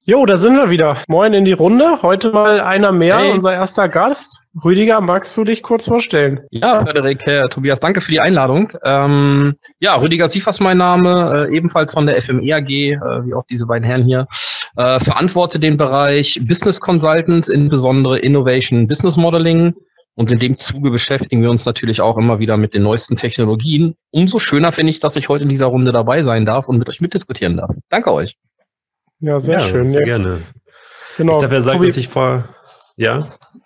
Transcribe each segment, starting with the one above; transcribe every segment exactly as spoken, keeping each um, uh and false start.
Jo, da sind wir wieder. Moin in die Runde. Heute mal einer mehr, Hey. Unser erster Gast. Rüdiger, magst du dich kurz vorstellen? Ja, Frederik, Herr Tobias, danke für die Einladung. Ähm, ja, Rüdiger Siefers mein Name, äh, ebenfalls von der F M E A G, äh, wie auch diese beiden Herren hier. Äh, verantworte den Bereich Business Consultants, insbesondere Innovation Business Modeling. Und in dem Zuge beschäftigen wir uns natürlich auch immer wieder mit den neuesten Technologien. Umso schöner finde ich, dass ich heute in dieser Runde dabei sein darf und mit euch mitdiskutieren darf. Danke euch. Ja, sehr ja, schön. Sehr ja. gerne. Genau. Ich darf ja sagen, Tobi, dass ich vor... Ja?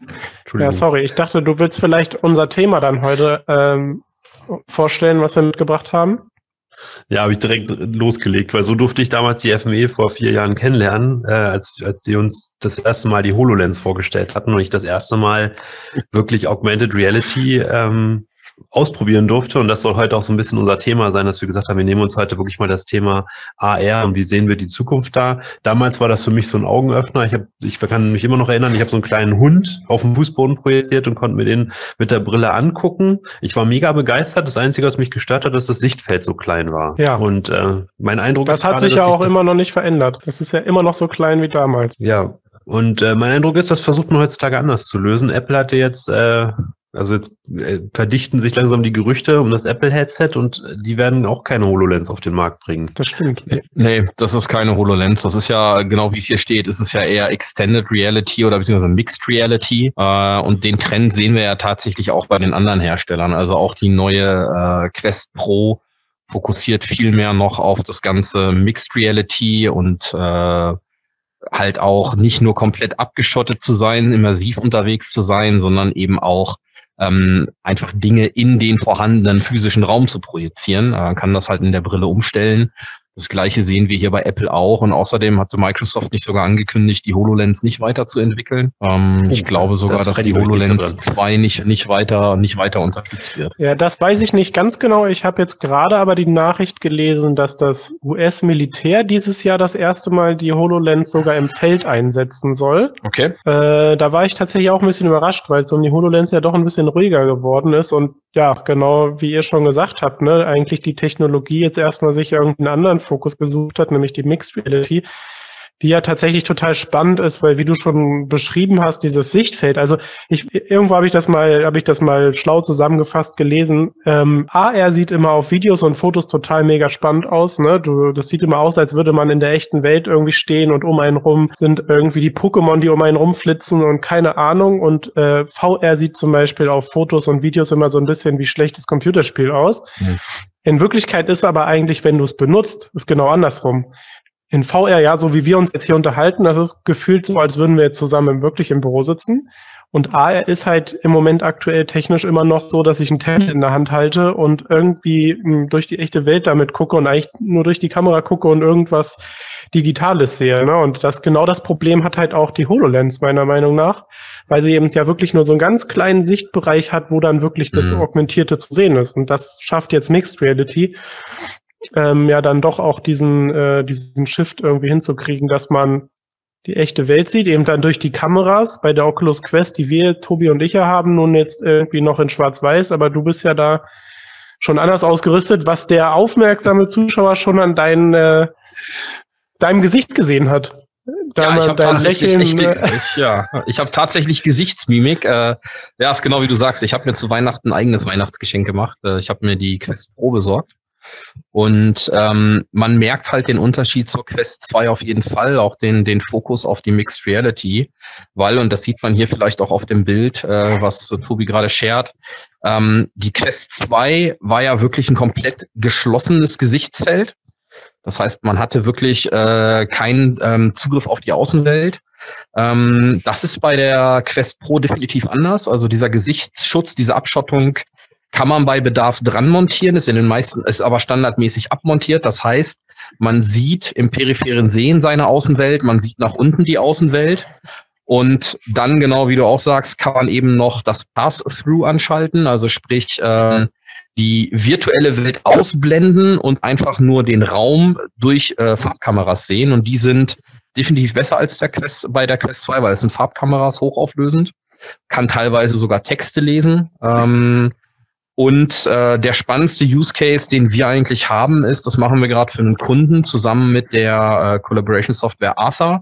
Ja, sorry. Ich dachte, du willst vielleicht unser Thema dann heute ähm, vorstellen, was wir mitgebracht haben. Ja, habe ich direkt losgelegt, weil so durfte ich damals die F M E vor vier Jahren kennenlernen, äh, als, als sie uns das erste Mal die HoloLens vorgestellt hatten und ich das erste Mal wirklich Augmented Reality ähm, ausprobieren durfte. Und das soll heute auch so ein bisschen unser Thema sein, dass wir gesagt haben, wir nehmen uns heute wirklich mal das Thema A R und wie sehen wir die Zukunft da. Damals war das für mich so ein Augenöffner. Ich, hab, ich kann mich immer noch erinnern, ich habe so einen kleinen Hund auf dem Fußboden projiziert und konnte mir den mit der Brille angucken. Ich war mega begeistert. Das Einzige, was mich gestört hat, ist, dass das Sichtfeld so klein war. Ja. Und äh, mein Eindruck Das ist hat gerade, sich ja dass auch ich immer noch nicht verändert. Das ist ja immer noch so klein wie damals. Ja, und äh, mein Eindruck ist, das versucht man heutzutage anders zu lösen. Apple hatte jetzt, äh, also jetzt äh, verdichten sich langsam die Gerüchte um das Apple-Headset und die werden auch keine HoloLens auf den Markt bringen. Das stimmt. Nee, das ist keine HoloLens. Das ist ja, genau wie es hier steht, ist es ja eher Extended Reality oder beziehungsweise Mixed Reality. Äh, und den Trend sehen wir ja tatsächlich auch bei den anderen Herstellern. Also auch die neue äh, Quest Pro fokussiert viel mehr noch auf das ganze Mixed Reality und äh, halt auch nicht nur komplett abgeschottet zu sein, immersiv unterwegs zu sein, sondern eben auch ähm, einfach Dinge in den vorhandenen physischen Raum zu projizieren. Man kann das halt in der Brille umstellen. Das Gleiche sehen wir hier bei Apple auch. Und außerdem hatte Microsoft nicht sogar angekündigt, die HoloLens nicht weiterzuentwickeln. Ähm, Oh, ich glaube sogar, das dass hätte die ich wirklich HoloLens dran. zwei nicht, nicht weiter, nicht weiter unterstützt wird. Ja, das weiß ich nicht ganz genau. Ich habe jetzt gerade aber die Nachricht gelesen, dass das U S-Militär dieses Jahr das erste Mal die HoloLens sogar im Feld einsetzen soll. Okay. Äh, da war ich tatsächlich auch ein bisschen überrascht, weil es um die HoloLens ja doch ein bisschen ruhiger geworden ist. Und ja, genau wie ihr schon gesagt habt, ne, eigentlich die Technologie jetzt erstmal sich irgendeinen anderen Fokus gesucht hat, nämlich die Mixed Reality, die ja tatsächlich total spannend ist, weil wie du schon beschrieben hast, dieses Sichtfeld, also ich irgendwo habe ich das mal, habe ich das mal schlau zusammengefasst gelesen. Ähm, A R sieht immer auf Videos und Fotos total mega spannend aus, ne? Du, das sieht immer aus, als würde man in der echten Welt irgendwie stehen und um einen rum sind irgendwie die Pokémon, die um einen rumflitzen und keine Ahnung. Und äh, V R sieht zum Beispiel auf Fotos und Videos immer so ein bisschen wie schlechtes Computerspiel aus. Mhm. In Wirklichkeit ist aber eigentlich, wenn du es benutzt, ist genau andersrum. In V R, ja, so wie wir uns jetzt hier unterhalten, das ist gefühlt so, als würden wir jetzt zusammen wirklich im Büro sitzen. Und A R ist halt im Moment aktuell technisch immer noch so, dass ich ein Tablet in der Hand halte und irgendwie mh, durch die echte Welt damit gucke und eigentlich nur durch die Kamera gucke und irgendwas Digitales sehe. Ne? Und das genau das Problem hat halt auch die HoloLens, meiner Meinung nach, weil sie eben ja wirklich nur so einen ganz kleinen Sichtbereich hat, wo dann wirklich das Mhm. Augmentierte zu sehen ist. Und das schafft jetzt Mixed Reality. Ähm, ja, dann doch auch diesen, äh, diesen Shift irgendwie hinzukriegen, dass man die echte Welt sieht, eben dann durch die Kameras bei der Oculus Quest, die wir, Tobi und ich ja haben, nun jetzt irgendwie noch in Schwarz-Weiß, aber du bist ja da schon anders ausgerüstet, was der aufmerksame Zuschauer schon an dein, äh, deinem Gesicht gesehen hat. Da Ja, ich man habe dein tatsächlich Lächeln, echt, äh, ich, ja, ich habe tatsächlich Gesichtsmimik. Äh, ja, ist genau wie du sagst. Ich habe mir zu Weihnachten ein eigenes Weihnachtsgeschenk gemacht. Äh, ich habe mir die Quest Pro besorgt. Und ähm, man merkt halt den Unterschied zur Quest zwei auf jeden Fall, auch den den Fokus auf die Mixed Reality, weil, und das sieht man hier vielleicht auch auf dem Bild, äh, was äh, Tobi gerade shared, ähm, die Quest zwei war ja wirklich ein komplett geschlossenes Gesichtsfeld. Das heißt, man hatte wirklich äh, keinen ähm, Zugriff auf die Außenwelt. Ähm, das ist bei der Quest Pro definitiv anders. Also dieser Gesichtsschutz, diese Abschottung kann man bei Bedarf dran montieren, ist in den meisten, ist aber standardmäßig abmontiert. Das heißt, man sieht im peripheren Sehen seine Außenwelt, man sieht nach unten die Außenwelt. Und dann, genau wie du auch sagst, kann man eben noch das Pass-Through anschalten, also sprich äh, die virtuelle Welt ausblenden und einfach nur den Raum durch äh, Farbkameras sehen. Und die sind definitiv besser als der Quest, bei der Quest zwei, weil es sind Farbkameras hochauflösend, kann teilweise sogar Texte lesen. Ähm, Und äh, der spannendste Use Case, den wir eigentlich haben, ist, das machen wir gerade für einen Kunden zusammen mit der äh, Collaboration Software Arthur.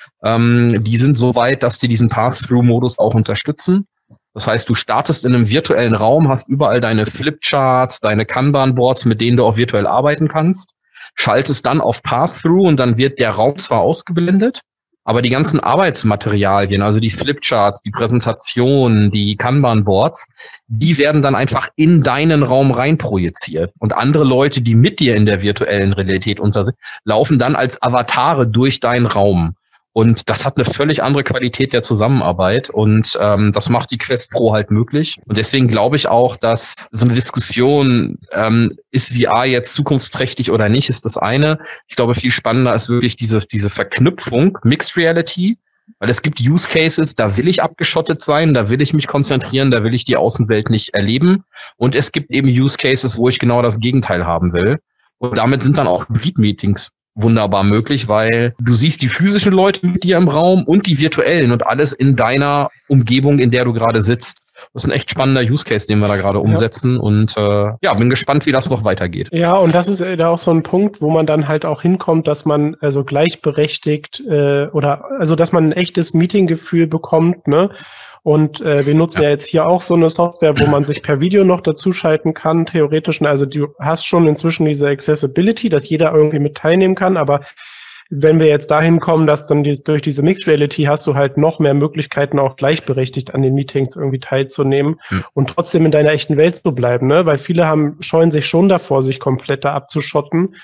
Ähm, die sind so weit, dass die diesen Path-Through-Modus auch unterstützen. Das heißt, du startest in einem virtuellen Raum, hast überall deine Flipcharts, deine Kanban-Boards, mit denen du auch virtuell arbeiten kannst, schaltest dann auf Path-Through und dann wird der Raum zwar ausgeblendet, aber die ganzen Arbeitsmaterialien, also die Flipcharts, die Präsentationen, die Kanban-Boards, die werden dann einfach in deinen Raum reinprojiziert. Und andere Leute, die mit dir in der virtuellen Realität unter sind, laufen dann als Avatare durch deinen Raum. Und das hat eine völlig andere Qualität der Zusammenarbeit und ähm, das macht die Quest Pro halt möglich. Und deswegen glaube ich auch, dass so eine Diskussion, ähm, ist V R jetzt zukunftsträchtig oder nicht, ist das eine. Ich glaube, viel spannender ist wirklich diese diese Verknüpfung, Mixed Reality, weil es gibt Use Cases, da will ich abgeschottet sein, da will ich mich konzentrieren, da will ich die Außenwelt nicht erleben. Und es gibt eben Use Cases, wo ich genau das Gegenteil haben will. Und damit sind dann auch Hybrid-Meetings wunderbar möglich, weil du siehst die physischen Leute mit dir im Raum und die virtuellen und alles in deiner Umgebung, in der du gerade sitzt. Das ist ein echt spannender Use Case, den wir da gerade umsetzen. Ja. Und äh, ja, bin gespannt, wie das noch weitergeht. Ja, und das ist da auch so ein Punkt, wo man dann halt auch hinkommt, dass man also gleichberechtigt äh, oder also dass man ein echtes Meetinggefühl bekommt, ne? Und äh, wir nutzen ja. ja jetzt hier auch so eine Software, wo man sich per Video noch dazuschalten kann, theoretisch. Also du hast schon inzwischen diese Accessibility, dass jeder irgendwie mit teilnehmen kann, aber wenn wir jetzt dahin kommen, dass dann die, durch diese Mixed Reality hast du halt noch mehr Möglichkeiten, auch gleichberechtigt an den Meetings irgendwie teilzunehmen hm. und trotzdem in deiner echten Welt zu bleiben, ne? Weil viele haben scheuen sich schon davor, sich komplett da abzuschotten,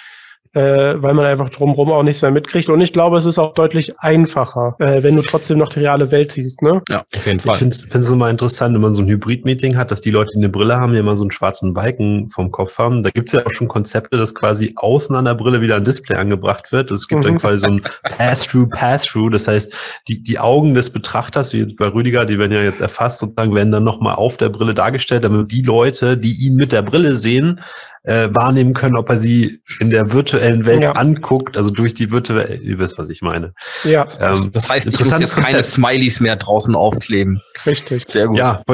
äh, weil man einfach drumherum auch nichts mehr mitkriegt. Und ich glaube, es ist auch deutlich einfacher, äh, wenn du trotzdem noch die reale Welt siehst, ne? Ja, auf jeden Fall. Ich finde es immer interessant, wenn man so ein Hybrid-Meeting hat, dass die Leute, die eine Brille haben, ja immer so einen schwarzen Balken vom Kopf haben. Da gibt es ja auch schon Konzepte, dass quasi außen an der Brille wieder ein Display angebracht wird. Es gibt mhm. dann quasi so ein Pass-Through, Pass-Through. Das heißt, die, die Augen des Betrachters, wie jetzt bei Rüdiger, die werden ja jetzt erfasst, sozusagen, werden dann nochmal auf der Brille dargestellt, damit die Leute, die ihn mit der Brille sehen, äh, wahrnehmen können, ob er sie in der virtuellen Welt ja. anguckt, also durch die virtuelle, ihr wisst, was ich meine. Ja, ähm, das heißt, ich muss jetzt keine Smileys mehr draußen aufkleben. Richtig. Sehr gut. Ja,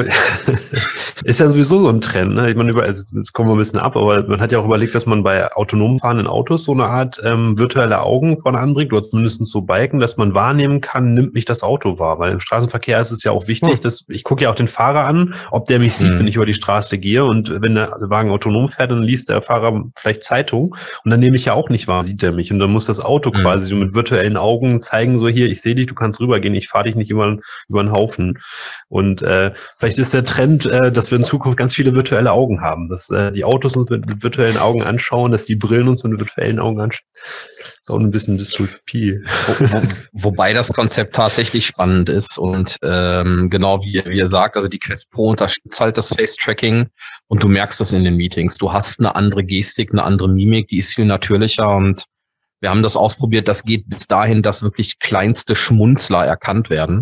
ist ja sowieso so ein Trend, ne? Ich meine, über, also jetzt kommen wir ein bisschen ab, aber man hat ja auch überlegt, dass man bei autonom fahrenden Autos so eine Art ähm, virtuelle Augen vorne anbringt, oder zumindest so Balken, dass man wahrnehmen kann, nimmt mich das Auto wahr, weil im Straßenverkehr ist es ja auch wichtig, hm. dass ich gucke ja auch den Fahrer an, ob der mich sieht, hm. wenn ich über die Straße gehe, und wenn der Wagen autonom fährt, dann liest der Fahrer vielleicht Zeitung und dann nehme ich ja auch nicht wahr, sieht er mich, und dann muss das Auto hm. quasi so mit virtuellen Augen zeigen, so hier, ich sehe dich, du kannst rübergehen, ich fahre dich nicht über, über einen Haufen. Und äh, vielleicht ist der Trend, äh, dass wir in Zukunft ganz viele virtuelle Augen haben, dass äh, die Autos uns mit, mit virtuellen Augen anschauen, dass die Brillen uns mit virtuellen Augen anschauen. Das ist auch ein bisschen Dystopie. Wo, wo, wobei das Konzept tatsächlich spannend ist und ähm, genau wie, wie ihr sagt, also die Quest Pro unterstützt halt das Face-Tracking und du merkst das in den Meetings. Du hast eine andere Gestik, eine andere Mimik, die ist viel natürlicher, und wir haben das ausprobiert. Das geht bis dahin, dass wirklich kleinste Schmunzler erkannt werden.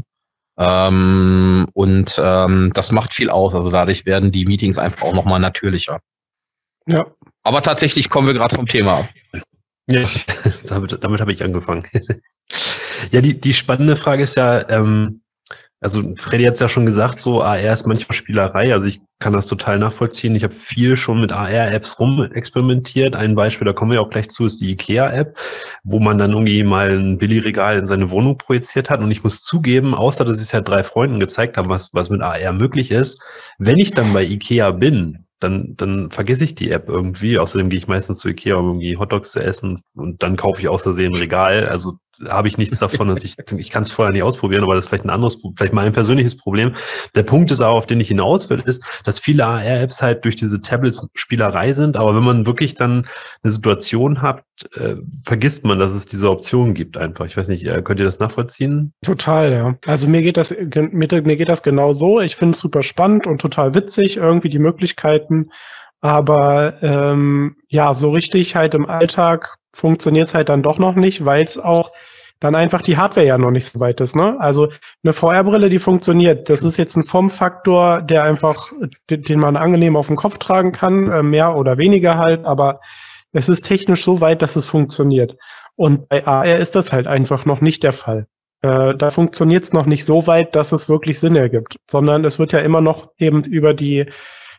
Ähm, und ähm, das macht viel aus. Also dadurch werden die Meetings einfach auch nochmal natürlicher. Ja. Aber tatsächlich kommen wir gerade vom Thema ab. Ja, damit, damit habe ich angefangen. Ja, die, die spannende Frage ist ja, ähm, also Freddy hat es ja schon gesagt, so A R ist manchmal Spielerei, also ich kann das total nachvollziehen. Ich habe viel schon mit A R-Apps rumexperimentiert. Ein Beispiel, da kommen wir auch gleich zu, ist die IKEA-App, wo man dann irgendwie mal ein Billigregal in seine Wohnung projiziert hat. Und ich muss zugeben, außer dass ich es ja drei Freunden gezeigt habe, was, was mit A R möglich ist, wenn ich dann bei IKEA bin, dann, dann vergesse ich die App irgendwie. Außerdem gehe ich meistens zu IKEA, um irgendwie Hotdogs zu essen, und dann kaufe ich aus Versehen ein Regal. Also habe ich nichts davon, dass ich, ich kann es vorher nicht ausprobieren, aber das ist vielleicht ein anderes, vielleicht mal ein persönliches Problem. Der Punkt ist aber, auf den ich hinaus will, ist, dass viele A R-Apps halt durch diese Tablets Spielerei sind, aber wenn man wirklich dann eine Situation hat, äh, vergisst man, dass es diese Option gibt einfach. Ich weiß nicht, äh, könnt ihr das nachvollziehen? Total, ja. Also mir geht das, mir, mir geht das genau so. Ich finde es super spannend und total witzig, irgendwie die Möglichkeiten, aber ähm, ja, so richtig halt im Alltag funktioniert es halt dann doch noch nicht, weil es auch dann einfach die Hardware ja noch nicht so weit ist, ne? Also eine V R-Brille, die funktioniert. Das ist jetzt ein Formfaktor, der einfach, den, den man angenehm auf den Kopf tragen kann, äh, mehr oder weniger halt, aber es ist technisch so weit, dass es funktioniert. Und bei A R ist das halt einfach noch nicht der Fall. Äh, da funktioniert es noch nicht so weit, dass es wirklich Sinn ergibt, sondern es wird ja immer noch eben über die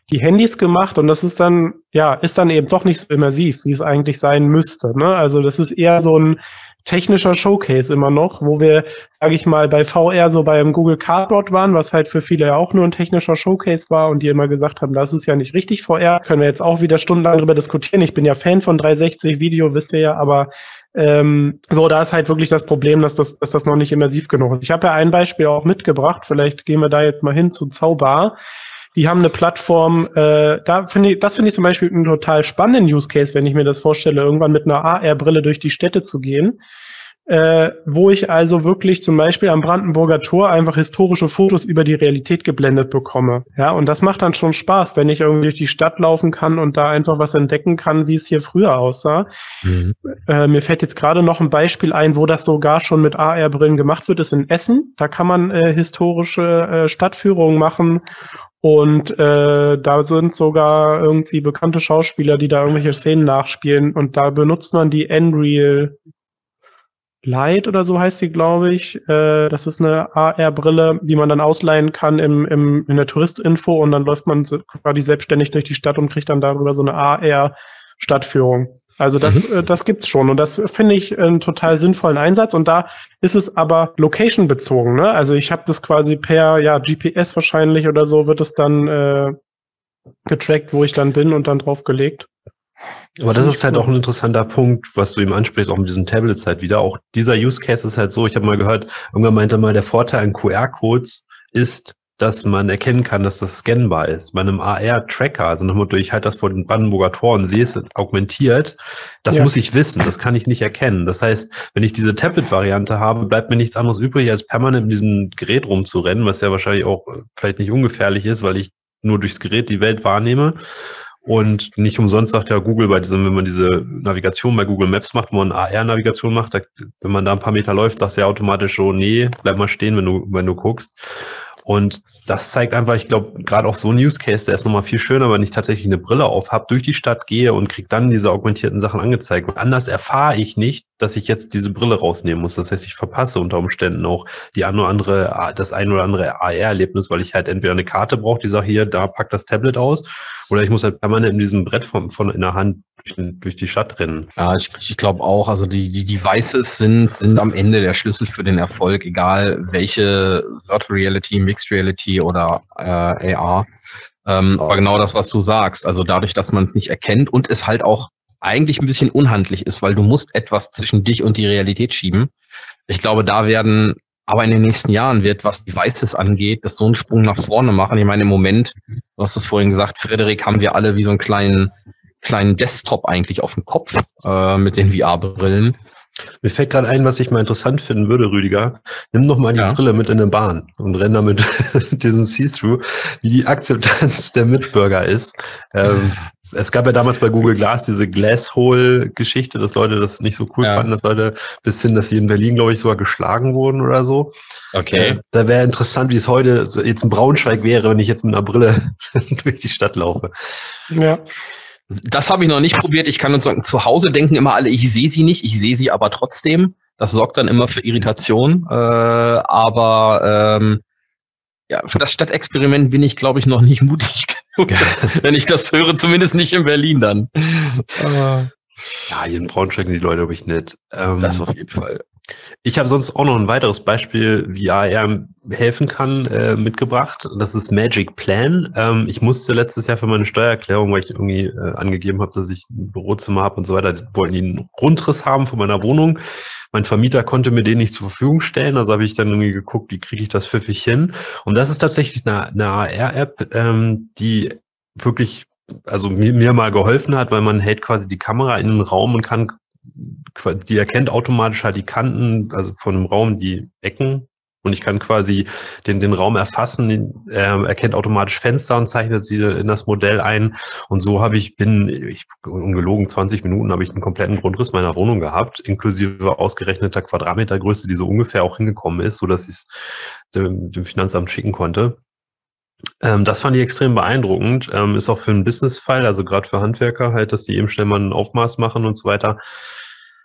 die Handys gemacht und das ist dann, ja, ist dann eben doch nicht so immersiv, wie es eigentlich sein müsste, ne? Also das ist eher so ein technischer Showcase immer noch, wo wir, sage ich mal, bei V R so beim Google Cardboard waren, was halt für viele ja auch nur ein technischer Showcase war und die immer gesagt haben, das ist ja nicht richtig V R. Können wir jetzt auch wieder stundenlang drüber diskutieren. Ich bin ja Fan von dreihundertsechzig Video, wisst ihr ja, aber ähm, so, da ist halt wirklich das Problem, dass das, dass das noch nicht immersiv genug ist. Ich habe ja ein Beispiel auch mitgebracht, vielleicht gehen wir da jetzt mal hin zu Zaubar. Die haben eine Plattform, äh, da finde ich, das finde ich zum Beispiel einen total spannenden Use Case, wenn ich mir das vorstelle, irgendwann mit einer A R-Brille durch die Städte zu gehen, äh, wo ich also wirklich zum Beispiel am Brandenburger Tor einfach historische Fotos über die Realität geblendet bekomme. Ja, und das macht dann schon Spaß, wenn ich irgendwie durch die Stadt laufen kann und da einfach was entdecken kann, wie es hier früher aussah. Mhm. Äh, mir fällt jetzt gerade noch ein Beispiel ein, wo das sogar schon mit A R-Brillen gemacht wird, ist in Essen. Da kann man äh, historische äh, Stadtführungen machen. Und äh, da sind sogar irgendwie bekannte Schauspieler, die da irgendwelche Szenen nachspielen. Und da benutzt man die Unreal Light oder so heißt die, glaube ich. Äh, das ist eine A R-Brille, die man dann ausleihen kann im, im, in der Touristinfo. Und dann läuft man so quasi selbstständig durch die Stadt und kriegt dann darüber so eine A R-Stadtführung. Also das, mhm. äh, das gibt's schon und das finde ich einen total sinnvollen Einsatz und da ist es aber location bezogen, ne? Also ich habe das quasi per ja G P S wahrscheinlich oder so wird es dann äh, getrackt, wo ich dann bin und dann draufgelegt. Aber das ist halt auch ein interessanter Punkt, was du ihm ansprichst, auch mit diesen Tablets halt wieder. Auch dieser Use Case ist halt so, ich habe mal gehört, irgendwann meinte mal, der Vorteil an Q R-Codes ist, dass man erkennen kann, dass das scannbar ist. Bei einem A R-Tracker, also nochmal durch, ich halte das vor dem Brandenburger Tor und sehe es augmentiert, das ja. muss ich wissen, das kann ich nicht erkennen. Das heißt, wenn ich diese Tablet-Variante habe, bleibt mir nichts anderes übrig, als permanent mit diesem Gerät rumzurennen, was ja wahrscheinlich auch vielleicht nicht ungefährlich ist, weil ich nur durchs Gerät die Welt wahrnehme. Und nicht umsonst sagt ja Google bei diesem, wenn man diese Navigation bei Google Maps macht, wo man A R-Navigation macht, da, wenn man da ein paar Meter läuft, sagt ja automatisch so, nee, bleib mal stehen, wenn du, wenn du guckst. Und das zeigt einfach, ich glaube, gerade auch so ein Use Case, der ist nochmal viel schöner, wenn ich tatsächlich eine Brille auf habe, durch die Stadt gehe und kriege dann diese augmentierten Sachen angezeigt. Und anders erfahre ich nicht, dass ich jetzt diese Brille rausnehmen muss. Das heißt, ich verpasse unter Umständen auch die ein oder andere, das ein oder andere A R-Erlebnis, weil ich halt entweder eine Karte brauche, die sagt, hier, da packt das Tablet aus, oder ich muss halt permanent in diesem Brett von, von in der Hand durch, durch die Stadt rennen. Ja, ich, ich glaube auch, also die, die Devices sind, sind am Ende der Schlüssel für den Erfolg, egal welche Virtual Reality, Mixed Reality oder äh, A R. Ähm, aber genau das, was du sagst, also dadurch, dass man es nicht erkennt und es halt auch eigentlich ein bisschen unhandlich ist, weil du musst etwas zwischen dich und die Realität schieben. Ich glaube, da werden aber in den nächsten Jahren wird, was Devices angeht, das so einen Sprung nach vorne machen. Ich meine, im Moment, du hast es vorhin gesagt, Frederik, haben wir alle wie so einen kleinen, kleinen Desktop eigentlich auf dem Kopf äh, mit den V R-Brillen. Mir fällt gerade ein, was ich mal interessant finden würde, Rüdiger. Nimm doch mal die ja. Brille mit in eine Bahn und renn damit diesen See-Through, wie die Akzeptanz der Mitbürger ist. Ähm, es gab ja damals bei Google Glass diese Glasshole-Geschichte, dass Leute das nicht so cool ja. fanden, dass Leute bis hin, dass sie in Berlin, glaube ich, sogar geschlagen wurden oder so. Okay. Äh, da wäre interessant, wie es heute so jetzt in Braunschweig wäre, wenn ich jetzt mit einer Brille durch die Stadt laufe. Ja. Das habe ich noch nicht probiert. Ich kann uns sagen, zu Hause denken immer alle, ich sehe sie nicht, ich sehe sie aber trotzdem. Das sorgt dann immer für Irritation. Äh, aber ähm, ja, für das Stadtexperiment bin ich, glaube ich, noch nicht mutig genug, wenn ich das höre, zumindest nicht in Berlin dann. Aber ja, hier in Braunschweig sind die Leute, glaube ich, nett. Ähm, das auf jeden Fall. Ich habe sonst auch noch ein weiteres Beispiel, wie A R helfen kann, äh, mitgebracht. Das ist Magic Plan. Ähm, ich musste letztes Jahr für meine Steuererklärung, weil ich irgendwie äh, angegeben habe, dass ich ein Bürozimmer habe und so weiter, wollten die einen Grundriss haben von meiner Wohnung. Mein Vermieter konnte mir den nicht zur Verfügung stellen, also habe ich dann irgendwie geguckt, wie kriege ich das pfiffig hin. Und das ist tatsächlich eine, eine A R-App, ähm, die wirklich, also mir, mir mal geholfen hat, weil man hält quasi die Kamera in den Raum und kann die erkennt automatisch halt die Kanten, also von dem Raum die Ecken und ich kann quasi den, den Raum erfassen, er erkennt automatisch Fenster und zeichnet sie in das Modell ein und so habe ich, bin ich ungelogen zwanzig Minuten habe ich einen kompletten Grundriss meiner Wohnung gehabt, inklusive ausgerechneter Quadratmetergröße, die so ungefähr auch hingekommen ist, sodass ich es dem, dem Finanzamt schicken konnte. Ähm, das fand ich extrem beeindruckend, ähm, ist auch für einen Business-Fall, also gerade für Handwerker halt, dass die eben schnell mal ein Aufmaß machen und so weiter.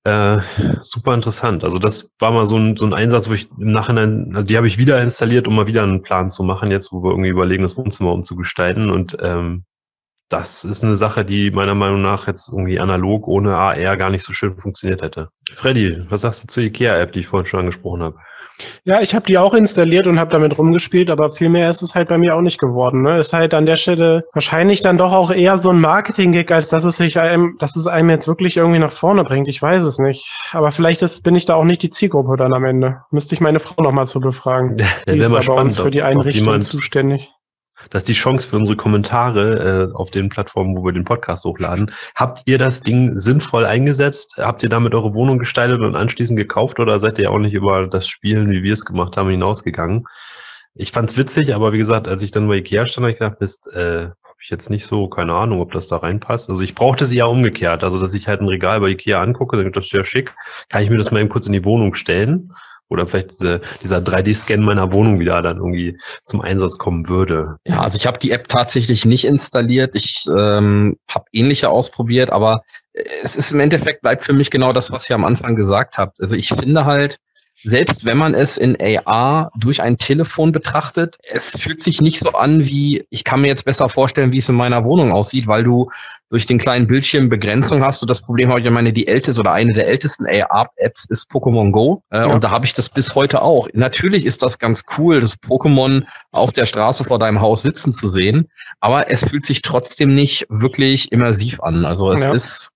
Äh, super interessant. Also das war mal so ein, so ein Einsatz, wo ich im Nachhinein, also die habe ich wieder installiert, um mal wieder einen Plan zu machen, jetzt wo wir irgendwie überlegen, das Wohnzimmer umzugestalten. Und ähm, das ist eine Sache, die meiner Meinung nach jetzt irgendwie analog ohne A R gar nicht so schön funktioniert hätte. Freddy, was sagst du zur IKEA-App, die ich vorhin schon angesprochen habe? Ja, ich habe die auch installiert und habe damit rumgespielt, aber viel mehr ist es halt bei mir auch nicht geworden. Ne? Ist halt an der Stelle wahrscheinlich dann doch auch eher so ein Marketing-Gig, als dass es sich einem, dass es einem jetzt wirklich irgendwie nach vorne bringt. Ich weiß es nicht. Aber vielleicht ist, bin ich da auch nicht die Zielgruppe dann am Ende. Müsste ich meine Frau nochmal zu befragen. Ja, die ist mal da spannend, bei uns für die Einrichtung jemand, zuständig. Das ist die Chance für unsere Kommentare äh, auf den Plattformen, wo wir den Podcast hochladen. Habt ihr das Ding sinnvoll eingesetzt? Habt ihr damit eure Wohnung gestaltet und anschließend gekauft oder seid ihr auch nicht über das Spielen, wie wir es gemacht haben, hinausgegangen? Ich fand's witzig, aber wie gesagt, als ich dann bei Ikea stand, habe ich gedacht, Mist, äh, habe ich jetzt nicht so, keine Ahnung, ob das da reinpasst. Also ich brauchte es eher umgekehrt, also dass ich halt ein Regal bei Ikea angucke, dann das ist ja schick, kann ich mir das mal eben kurz in die Wohnung stellen? Oder vielleicht diese, dieser drei D-Scan meiner Wohnung wieder dann irgendwie zum Einsatz kommen würde. Ja, also ich habe die App tatsächlich nicht installiert. Ich ähm, habe ähnliche ausprobiert, aber es ist im Endeffekt, bleibt für mich genau das, was ihr am Anfang gesagt habt. Also ich finde halt, selbst wenn man es in A R durch ein Telefon betrachtet, es fühlt sich nicht so an wie, ich kann mir jetzt besser vorstellen, wie es in meiner Wohnung aussieht, weil du durch den kleinen Bildschirm Begrenzung hast. Und das Problem habe ich, meine, die älteste oder eine der ältesten A R-Apps ist Pokémon Go. Äh, ja. Und da habe ich das bis heute auch. Natürlich ist das ganz cool, das Pokémon auf der Straße vor deinem Haus sitzen zu sehen. Aber es fühlt sich trotzdem nicht wirklich immersiv an. Also es ja. ist,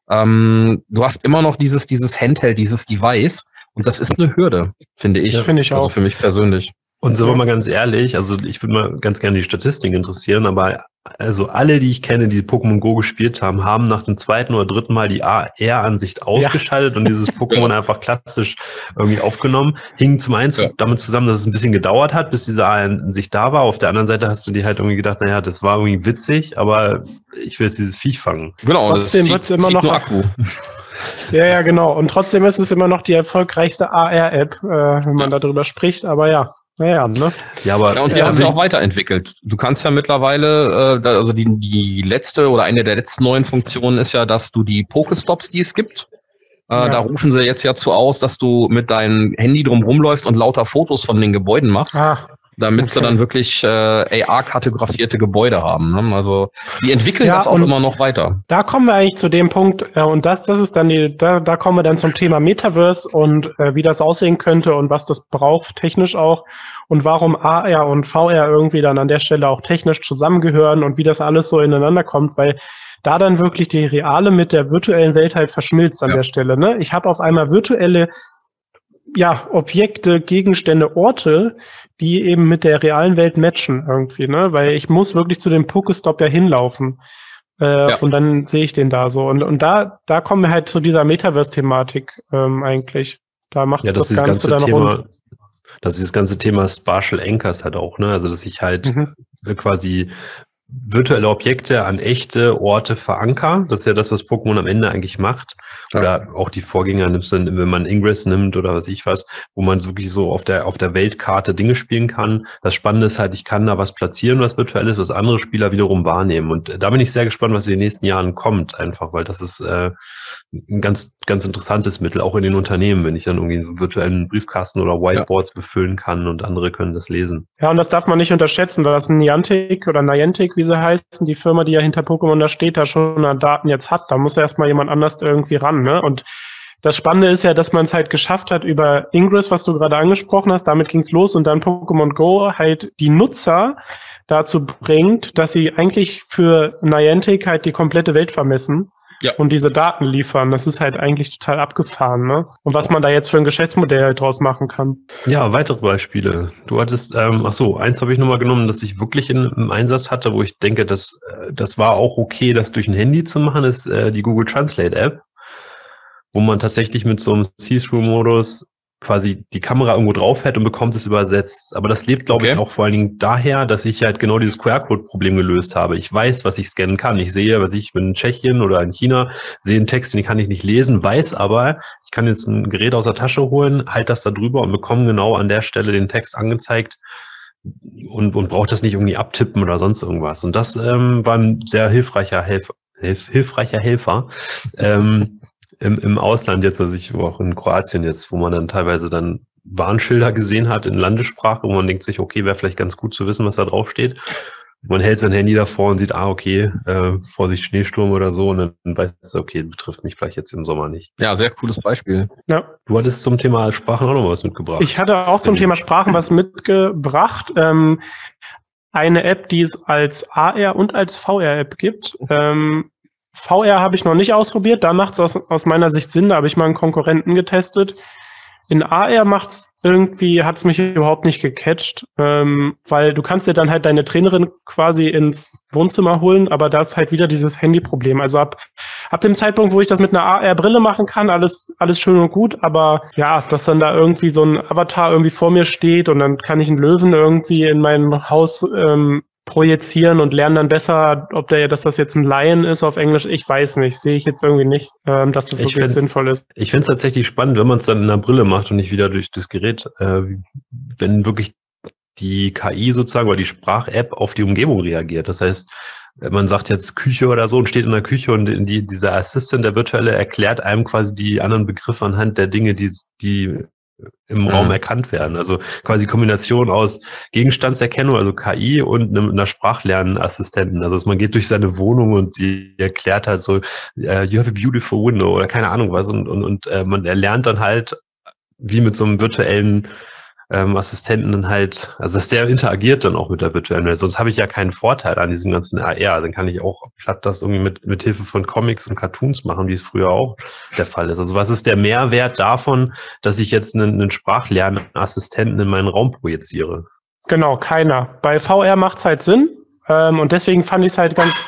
ähm, du hast immer noch dieses, dieses Handheld, dieses Device. Und das ist eine Hürde, finde ich. Ja, finde ich auch. Also für mich persönlich. Und sind wir mal ganz ehrlich, also ich würde mal ganz gerne die Statistik interessieren, aber also alle, die ich kenne, die Pokémon Go gespielt haben, haben nach dem zweiten oder dritten Mal die A R-Ansicht ausgeschaltet ja. und dieses Pokémon ja. einfach klassisch irgendwie aufgenommen. Hing zum einen ja. damit zusammen, dass es ein bisschen gedauert hat, bis diese A R-Ansicht da war. Auf der anderen Seite hast du dir halt irgendwie gedacht, naja, das war irgendwie witzig, aber ich will jetzt dieses Viech fangen. Genau, trotzdem wird es immer noch Akku. Ja, ja, genau. Und trotzdem ist es immer noch die erfolgreichste A R-App, äh, wenn man ja. darüber spricht. Aber ja, naja, ne? Ja, aber ja, und sie ja, haben sich auch weiterentwickelt. Du kannst ja mittlerweile, äh, da, also die, die letzte oder eine der letzten neuen Funktionen ist ja, dass du die Pokestops, die es gibt, äh, ja. da rufen sie jetzt ja zu aus, dass du mit deinem Handy drum rumläufst und lauter Fotos von den Gebäuden machst. Ah. Damit okay. sie dann wirklich äh, A R-kartografierte Gebäude haben. Ne? Also sie entwickeln ja, das auch immer noch weiter. Da kommen wir eigentlich zu dem Punkt, äh, und das, das ist dann die, da, da kommen wir dann zum Thema Metaverse und äh, wie das aussehen könnte und was das braucht, technisch auch, und warum A R und V R irgendwie dann an der Stelle auch technisch zusammengehören und wie das alles so ineinander kommt, weil da dann wirklich die reale mit der virtuellen Welt halt verschmilzt an ja. der Stelle. Ne? Ich habe auf einmal virtuelle ja, Objekte, Gegenstände, Orte, die eben mit der realen Welt matchen irgendwie, ne? Weil ich muss wirklich zu dem Pokestop ja hinlaufen. Äh, ja. Und dann sehe ich den da so. Und, und da, da kommen wir halt zu dieser Metaverse-Thematik ähm, eigentlich. Da macht ja, das, das Ganze, ganze dann Thema, rund. Das ist das ganze Thema Spatial Anchors halt auch, ne? Also, dass ich halt mhm. quasi virtuelle Objekte an echte Orte veranker. Das ist ja das, was Pokémon am Ende eigentlich macht. Ja. Oder auch die Vorgänger nimmst du, wenn man Ingress nimmt oder was ich was, wo man wirklich so auf der auf der Weltkarte Dinge spielen kann. Das Spannende ist halt, ich kann da was platzieren, was virtuell ist, was andere Spieler wiederum wahrnehmen. Und da bin ich sehr gespannt, was in den nächsten Jahren kommt, einfach, weil das ist äh, ein ganz ganz interessantes Mittel, auch in den Unternehmen, wenn ich dann irgendwie einen virtuellen Briefkasten oder Whiteboards ja. befüllen kann und andere können das lesen. Ja, und das darf man nicht unterschätzen, weil das Niantic oder Niantic, wie sie heißen, die Firma, die ja hinter Pokémon da steht, da schon an Daten jetzt hat. Da muss erstmal jemand anders irgendwie ran, ne? Und das Spannende ist ja, dass man es halt geschafft hat über Ingress, was du gerade angesprochen hast, damit ging's los, und dann Pokémon Go halt die Nutzer dazu bringt, dass sie eigentlich für Niantic halt die komplette Welt vermessen. Ja. Und diese Daten liefern. Das ist halt eigentlich total abgefahren, ne? Und was man da jetzt für ein Geschäftsmodell halt draus machen kann. Ja, weitere Beispiele. Du hattest, ähm, ach so, eins habe ich nochmal genommen, das ich wirklich in, im Einsatz hatte, wo ich denke, dass äh, das war auch okay, das durch ein Handy zu machen, ist äh, die Google Translate App, wo man tatsächlich mit so einem See-Through-Modus quasi die Kamera irgendwo drauf hält und bekommt es übersetzt. Aber das lebt, glaube okay. ich, auch vor allen Dingen daher, dass ich halt genau dieses Q R-Code-Problem gelöst habe. Ich weiß, was ich scannen kann. Ich sehe, was ich bin in Tschechien oder in China, sehe einen Text, den kann ich nicht lesen, weiß aber, ich kann jetzt ein Gerät aus der Tasche holen, halte das da drüber und bekomme genau an der Stelle den Text angezeigt und, und brauche das nicht irgendwie abtippen oder sonst irgendwas. Und das ähm, war ein sehr hilfreicher Helfer. Hilf, hilfreicher Helfer. ähm, im, im Ausland jetzt, also ich war auch in Kroatien jetzt, wo man dann teilweise dann Warnschilder gesehen hat in Landessprache, wo man denkt sich, okay, wäre vielleicht ganz gut zu wissen, was da drauf steht. Man hält sein Handy davor und sieht, ah, okay, äh, Vorsicht, Schneesturm oder so, und dann weiß es, okay, betrifft mich vielleicht jetzt im Sommer nicht. Ja, sehr cooles Beispiel. Ja. Du hattest zum Thema Sprachen auch noch was mitgebracht. Ich hatte auch zum Thema Sprachen was mitgebracht. Ähm, eine App, die es als A R und als V R-App gibt. Ähm, V R habe ich noch nicht ausprobiert, da macht es aus, aus meiner Sicht Sinn, da habe ich mal einen Konkurrenten getestet. In A R macht's irgendwie, hat's mich überhaupt nicht gecatcht, ähm, weil du kannst dir dann halt deine Trainerin quasi ins Wohnzimmer holen, aber da ist halt wieder dieses Handyproblem. Also ab, ab dem Zeitpunkt, wo ich das mit einer A R-Brille machen kann, alles, alles schön und gut, aber ja, dass dann da irgendwie so ein Avatar irgendwie vor mir steht und dann kann ich einen Löwen irgendwie in mein Haus ähm, projizieren und lernen dann besser, ob der, dass das jetzt ein Lion ist auf Englisch, ich weiß nicht, sehe ich jetzt irgendwie nicht, ähm, dass das Ich wirklich find- sinnvoll ist. Ich finde es tatsächlich spannend, wenn man es dann in der Brille macht und nicht wieder durch das Gerät, äh, wenn wirklich die K I sozusagen oder die Sprach-App auf die Umgebung reagiert. Das heißt, man sagt jetzt Küche oder so und steht in der Küche und die, dieser Assistant, der virtuelle, erklärt einem quasi die anderen Begriffe anhand der Dinge, die, die im Mhm. Raum erkannt werden. Also quasi Kombination aus Gegenstandserkennung, also K I, und einem, einer Sprachlernassistenten. Also man geht durch seine Wohnung und die erklärt halt so, uh, you have a beautiful window oder keine Ahnung was, und, und, und äh, man erlernt dann halt, wie mit so einem virtuellen ähm, Assistenten dann halt, also dass der interagiert dann auch mit der virtuellen Welt. Sonst habe ich ja keinen Vorteil an diesem ganzen A R. Dann kann ich auch platt das irgendwie mit, mit Hilfe von Comics und Cartoons machen, wie es früher auch der Fall ist. Also was ist der Mehrwert davon, dass ich jetzt einen, einen Sprachlernassistenten in meinen Raum projiziere? Genau, keiner. Bei V R macht's halt Sinn, ähm, und deswegen fand ich es halt ganz...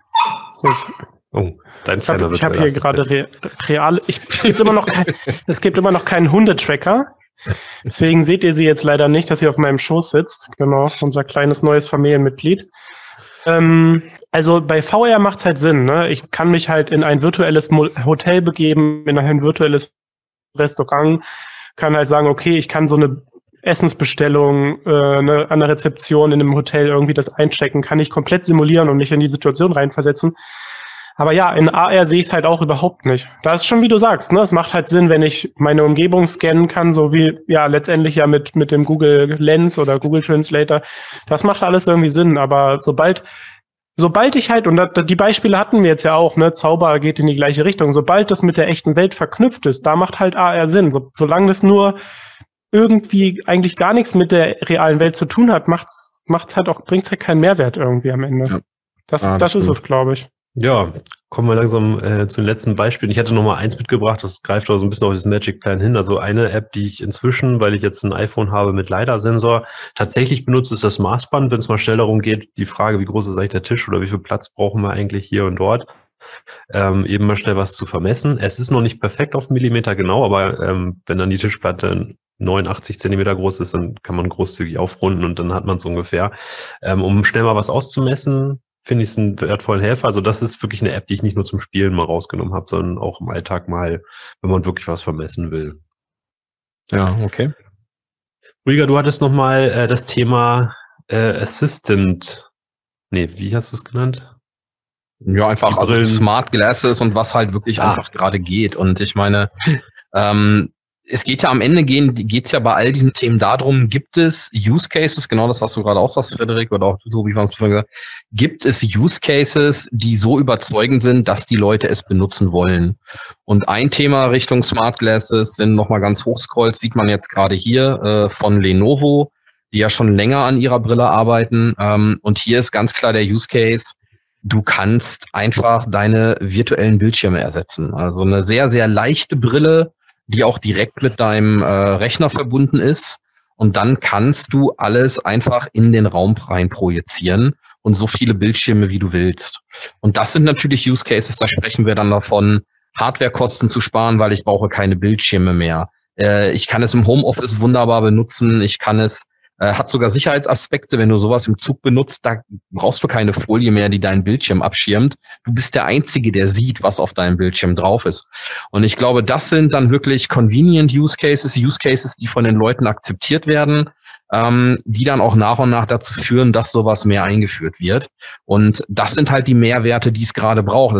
Jetzt, Oh, dein ich habe kleiner ich hab hier virtueller gerade re, real... Ich, es gibt immer noch kein, es gibt immer noch keinen Hundetracker. Deswegen seht ihr sie jetzt leider nicht, dass sie auf meinem Schoß sitzt. Genau, unser kleines neues Familienmitglied. Ähm, also bei V R macht's halt Sinn, ne? Ich kann mich halt in ein virtuelles Mo- Hotel begeben, in ein virtuelles Restaurant, kann halt sagen, okay, ich kann so eine Essensbestellung äh, ne, an der Rezeption in einem Hotel irgendwie das einchecken, kann ich komplett simulieren und mich in die Situation reinversetzen. Aber ja, in A R sehe ich es halt auch überhaupt nicht. Da ist schon, wie du sagst, ne, es macht halt Sinn, wenn ich meine Umgebung scannen kann, so wie ja letztendlich ja mit mit dem Google Lens oder Google Translator. Das macht alles irgendwie Sinn. Aber sobald sobald ich halt, und das, die Beispiele hatten wir jetzt ja auch, ne, Zauber geht in die gleiche Richtung. Sobald das mit der echten Welt verknüpft ist, da macht halt A R Sinn. So, solange das nur irgendwie eigentlich gar nichts mit der realen Welt zu tun hat, macht's macht's halt auch, bringt's halt keinen Mehrwert irgendwie am Ende. Ja. Das, Ah, das das ist stimmt. es, glaube ich. Ja, kommen wir langsam äh, zu den letzten Beispielen. Ich hatte noch mal eins mitgebracht, das greift auch so ein bisschen auf das Magic Plan hin. Also eine App, die ich inzwischen, weil ich jetzt ein iPhone habe mit LiDAR-Sensor, tatsächlich benutze, ist das Maßband, wenn es mal schnell darum geht, die Frage, wie groß ist eigentlich der Tisch oder wie viel Platz brauchen wir eigentlich hier und dort, ähm, eben mal schnell was zu vermessen. Es ist noch nicht perfekt auf Millimeter genau, aber ähm, wenn dann die Tischplatte neunundachtzig Zentimeter groß ist, dann kann man großzügig aufrunden und dann hat man es ungefähr. Ähm, um schnell mal was auszumessen, finde ich es einen wertvollen Helfer. Also das ist wirklich eine App, die ich nicht nur zum Spielen mal rausgenommen habe, sondern auch im Alltag mal, wenn man wirklich was vermessen will. Ja, okay. Rüdiger, du hattest noch mal äh, das Thema äh, Assistant. Nee, wie hast du es genannt? Ja, einfach, Die also Brillen. Smart Glasses und was halt wirklich Ah. einfach gerade geht. Und ich meine, ähm, es geht ja am Ende gehen, geht's ja bei all diesen Themen darum, gibt es Use Cases, genau das, was du gerade auch sagst, Frederik, oder auch du, Tobi, was du vorhin gesagt hast, gibt es Use Cases, die so überzeugend sind, dass die Leute es benutzen wollen? Und ein Thema Richtung Smart Glasses, wenn du nochmal ganz hochscrollt, sieht man jetzt gerade hier äh, von Lenovo, die ja schon länger an ihrer Brille arbeiten. Ähm, und hier ist ganz klar der Use Case, du kannst einfach deine virtuellen Bildschirme ersetzen. Also eine sehr, sehr leichte Brille, die auch direkt mit deinem äh, Rechner verbunden ist. Und dann kannst du alles einfach in den Raum rein projizieren und so viele Bildschirme, wie du willst. Und das sind natürlich Use Cases, da sprechen wir dann davon, Hardwarekosten zu sparen, weil ich brauche keine Bildschirme mehr. Äh, ich kann es im Homeoffice wunderbar benutzen. Ich kann es Äh, hat sogar Sicherheitsaspekte, wenn du sowas im Zug benutzt, da brauchst du keine Folie mehr, die deinen Bildschirm abschirmt. Du bist der Einzige, der sieht, was auf deinem Bildschirm drauf ist. Und ich glaube, das sind dann wirklich convenient Use Cases, Use Cases, die von den Leuten akzeptiert werden, ähm, die dann auch nach und nach dazu führen, dass sowas mehr eingeführt wird. Und das sind halt die Mehrwerte, die es gerade braucht. Also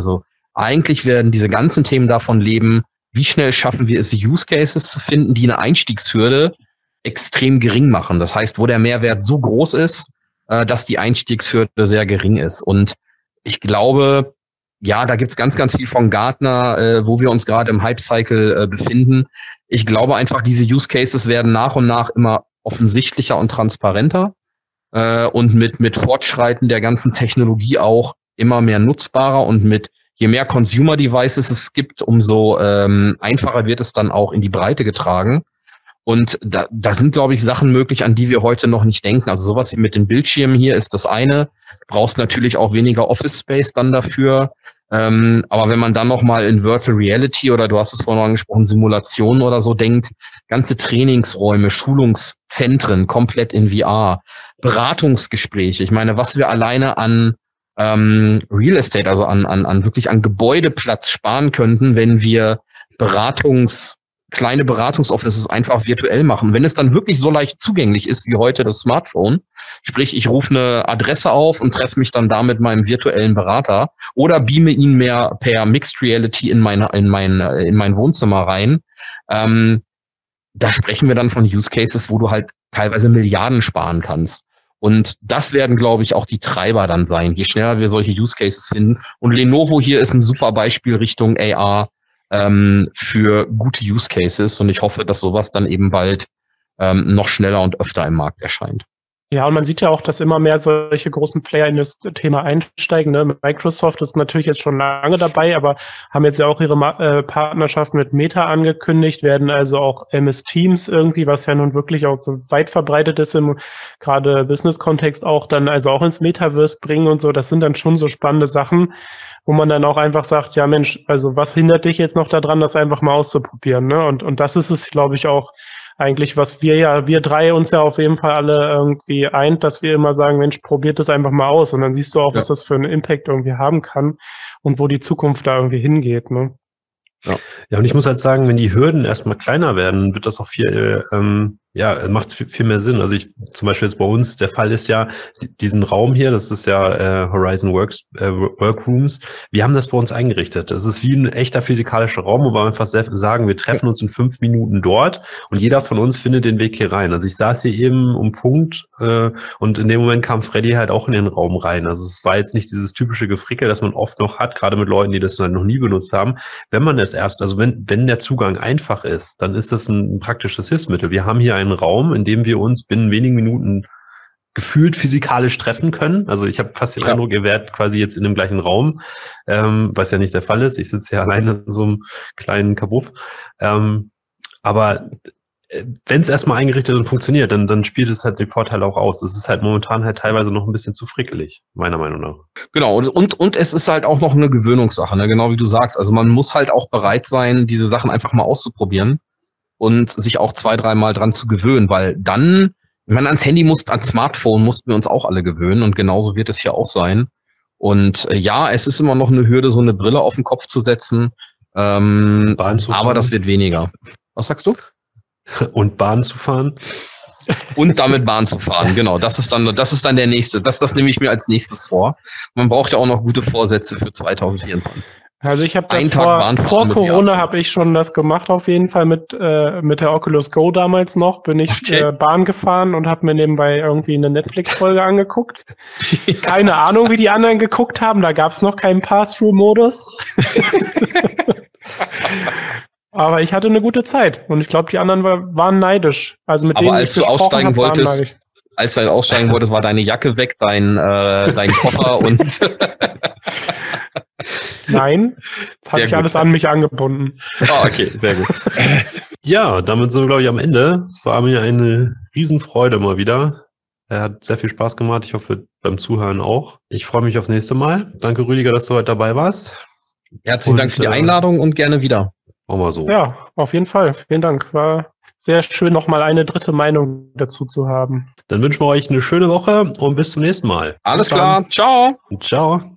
eigentlich werden diese ganzen Themen davon leben, wie schnell schaffen wir es, Use Cases zu finden, die eine Einstiegshürde extrem gering machen. Das heißt, wo der Mehrwert so groß ist, äh, dass die Einstiegshürde sehr gering ist. Und ich glaube, ja, da gibt's ganz, ganz viel von Gartner, äh, wo wir uns gerade im Hype-Cycle äh, befinden. Ich glaube einfach, diese Use Cases werden nach und nach immer offensichtlicher und transparenter äh, und mit mit Fortschreiten der ganzen Technologie auch immer mehr nutzbarer und mit je mehr Consumer Devices es gibt, umso ähm, einfacher wird es dann auch in die Breite getragen. Und da, da sind, glaube ich, Sachen möglich, an die wir heute noch nicht denken. Also sowas wie mit den Bildschirmen hier ist das eine. Du brauchst natürlich auch weniger Office Space dann dafür. Ähm, aber wenn man dann nochmal in Virtual Reality oder du hast es vorhin angesprochen, Simulationen oder so denkt, ganze Trainingsräume, Schulungszentren komplett in V R, Beratungsgespräche. Ich meine, was wir alleine an ähm, Real Estate, also an, an, an wirklich an Gebäudeplatz sparen könnten, wenn wir Beratungs kleine Beratungsoffices einfach virtuell machen. Wenn es dann wirklich so leicht zugänglich ist wie heute das Smartphone, sprich, ich rufe eine Adresse auf und treffe mich dann da mit meinem virtuellen Berater oder beame ihn mehr per Mixed Reality in mein, in mein, in mein Wohnzimmer rein, ähm, da sprechen wir dann von Use Cases, wo du halt teilweise Milliarden sparen kannst. Und das werden, glaube ich, auch die Treiber dann sein, je schneller wir solche Use Cases finden. Und Lenovo hier ist ein super Beispiel Richtung A R, ähm, für gute Use Cases und ich hoffe, dass sowas dann eben bald ähm, noch schneller und öfter im Markt erscheint. Ja, und man sieht ja auch, dass immer mehr solche großen Player in das Thema einsteigen. Ne? Microsoft ist natürlich jetzt schon lange dabei, aber haben jetzt ja auch ihre Ma- äh, Partnerschaft mit Meta angekündigt, werden also auch M S Teams irgendwie, was ja nun wirklich auch so weit verbreitet ist im gerade Business-Kontext auch dann also auch ins Metaverse bringen und so. Das sind dann schon so spannende Sachen, wo man dann auch einfach sagt, ja Mensch, also was hindert dich jetzt noch daran, das einfach mal auszuprobieren? Ne? Und, und das ist es, glaube ich, auch eigentlich, was wir ja, wir drei uns ja auf jeden Fall alle irgendwie eint, dass wir immer sagen, Mensch, probiert das einfach mal aus. Und dann siehst du auch, ja, was das für einen Impact irgendwie haben kann und wo die Zukunft da irgendwie hingeht. Ne? Ja. Ja, und ich muss halt sagen, wenn die Hürden erstmal kleiner werden, wird das auch viel, ähm, ja, macht viel, viel mehr Sinn. Also ich, zum Beispiel jetzt bei uns, der Fall ist ja, diesen Raum hier, das ist ja äh, Horizon Works, äh, Workrooms, wir haben das bei uns eingerichtet. Das ist wie ein echter physikalischer Raum, wo wir einfach sagen, wir treffen uns in fünf Minuten dort und jeder von uns findet den Weg hier rein. Also ich saß hier eben um Punkt äh, und in dem Moment kam Freddy halt auch in den Raum rein. Also es war jetzt nicht dieses typische Gefrickel, das man oft noch hat, gerade mit Leuten, die das halt noch nie benutzt haben. Wenn man es erst, also wenn, wenn der Zugang einfach ist, dann ist das ein, ein praktisches Hilfsmittel. Wir haben hier einen Raum, in dem wir uns binnen wenigen Minuten gefühlt physikalisch treffen können. Also ich habe fast den ja. Eindruck, ihr werdet quasi jetzt in dem gleichen Raum, ähm, was ja nicht der Fall ist. Ich sitze hier alleine in so einem kleinen Kabuff. Ähm, aber wenn es erstmal eingerichtet und funktioniert, dann, dann spielt es halt den Vorteil auch aus. Es ist halt momentan halt teilweise noch ein bisschen zu frickelig, meiner Meinung nach. Genau, und, und, und es ist halt auch noch eine Gewöhnungssache, ne? Genau wie du sagst. Also man muss halt auch bereit sein, diese Sachen einfach mal auszuprobieren und sich auch zwei, dreimal dran zu gewöhnen, weil dann, ich meine, ans Handy muss, ans Smartphone mussten wir uns auch alle gewöhnen und genauso wird es hier auch sein. Und äh, ja, es ist immer noch eine Hürde, so eine Brille auf den Kopf zu setzen, ähm, aber das wird weniger. Was sagst du? Und Bahn zu fahren. Und damit Bahn zu fahren, genau. Das ist dann, das ist dann der nächste. Das, das nehme ich mir als nächstes vor. Man braucht ja auch noch gute Vorsätze für zwanzig vierundzwanzig. Also ich habe das vor, vor Corona habe ich schon das gemacht auf jeden Fall mit äh, mit der Oculus Go damals noch. Bin ich okay. äh, Bahn gefahren und habe mir nebenbei irgendwie eine Netflix-Folge angeguckt. Keine Ahnung, wie die anderen geguckt haben. Da gab es noch keinen Pass-Through-Modus. Aber ich hatte eine gute Zeit und ich glaube, die anderen war, waren neidisch. Also mit Aber denen als ich du aussteigen hab, wolltest, als du aussteigen wolltest, war deine Jacke weg, dein äh, dein Koffer und Nein, das habe ich alles an mich angebunden. Ah, okay, sehr gut. Ja, damit sind wir, glaube ich, am Ende. Es war mir eine Riesenfreude mal wieder. Er hat sehr viel Spaß gemacht. Ich hoffe, beim Zuhören auch. Ich freue mich aufs nächste Mal. Danke, Rüdiger, dass du heute dabei warst. Herzlichen und, Dank für die Einladung und gerne wieder. Machen wir so. Ja, auf jeden Fall. Vielen Dank. War sehr schön, nochmal eine dritte Meinung dazu zu haben. Dann wünschen wir euch eine schöne Woche und bis zum nächsten Mal. Alles klar. Ciao. Ciao.